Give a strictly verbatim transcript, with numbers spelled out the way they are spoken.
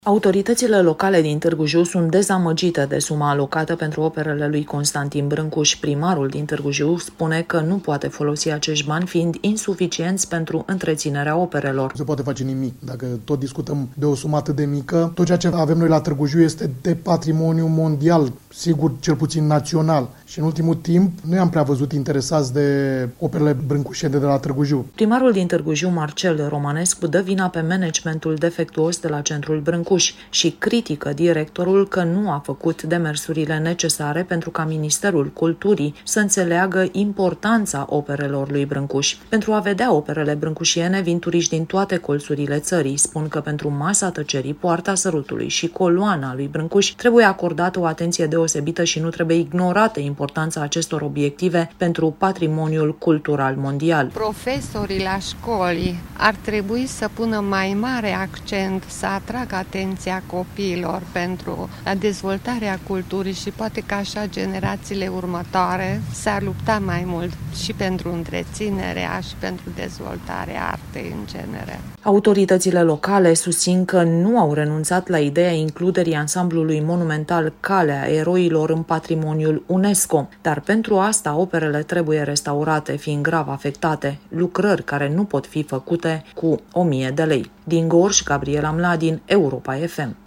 Autoritățile locale din Târgu Jiu sunt dezamăgite de suma alocată pentru operele lui Constantin Brâncuș. Primarul din Târgu Jiu spune că nu poate folosi acești bani fiind insuficienți pentru întreținerea operelor. Nu se poate face nimic. Dacă tot discutăm de o sumă atât de mică, tot ceea ce avem noi la Târgu Jiu este de patrimoniu mondial, sigur cel puțin național. Și în ultimul timp nu am prea văzut interesați de operele brâncușene de la Târgu Jiu. Primarul din Târgu Jiu, Marcel Romanescu, dă vina pe managementul defectuos de la Centrul Brâncuș și critică directorul că nu a făcut demersurile necesare pentru ca Ministerul Culturii să înțeleagă importanța operelor lui Brâncuș. Pentru a vedea operele brâncușiene vin turiști din toate colțurile țării. Spun că pentru Masa Tăcerii, Poarta Sărutului și Coloana lui Brâncuș trebuie acordată o atenție deosebită și nu trebuie ignorată importanța acestor obiective pentru patrimoniul cultural mondial. Profesorii la școli ar trebui să pună mai mare accent, să atragă atenția copiilor pentru la dezvoltarea culturii și poate că așa generațiile următoare s-ar lupta mai mult și pentru întreținerea și pentru dezvoltarea artei în genere. Autoritățile locale susțin că nu au renunțat la ideea includerii ansamblului monumental Calea Eroilor în patrimoniul UNESCO, dar pentru asta operele trebuie restaurate, fiind grav afectate, lucrări care nu pot fi făcute cu o mie de lei. Din Gorj, Gabriela Mladin, Europa F M.